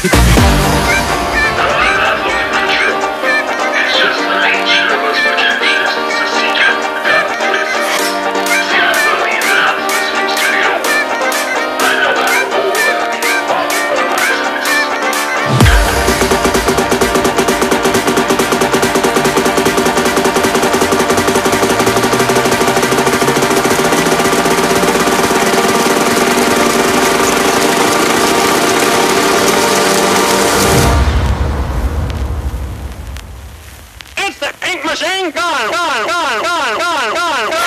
Machine gun, gun, gun, gun, gun, gun, gun.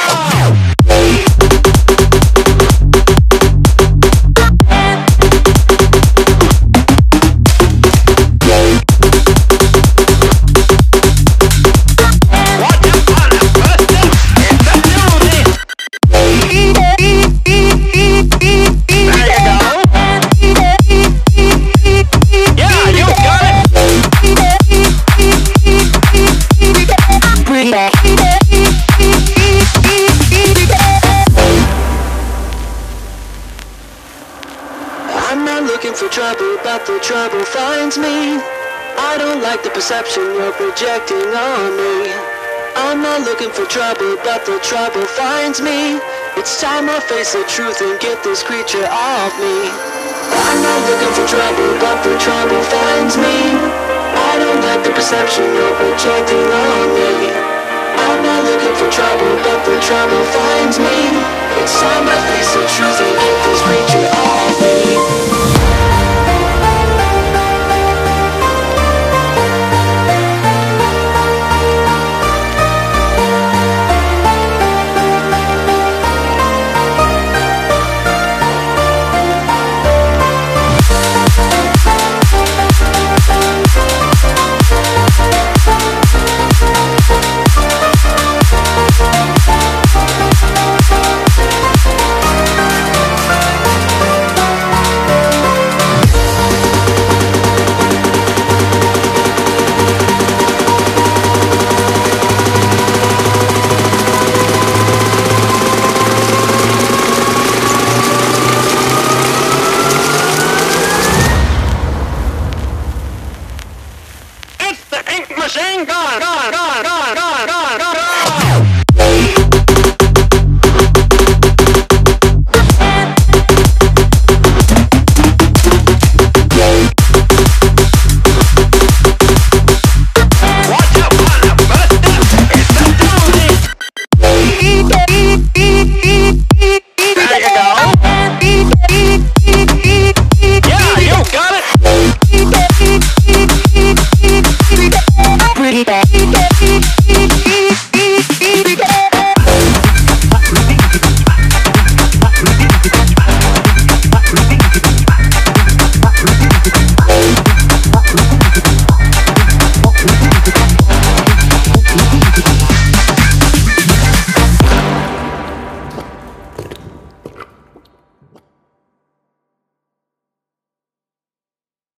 I'm not looking for trouble, but the trouble finds me. I don't like the perception you're projecting on me. I'm not looking for trouble, but the trouble finds me. It's time I face the truth and get this creature off me. I'm not looking for trouble, but the trouble finds me. I don't like the perception you're projecting on me. I'm not looking for trouble, but the trouble finds me. It's time I face the truth and get this creature off me. Machine gun, gun, gun.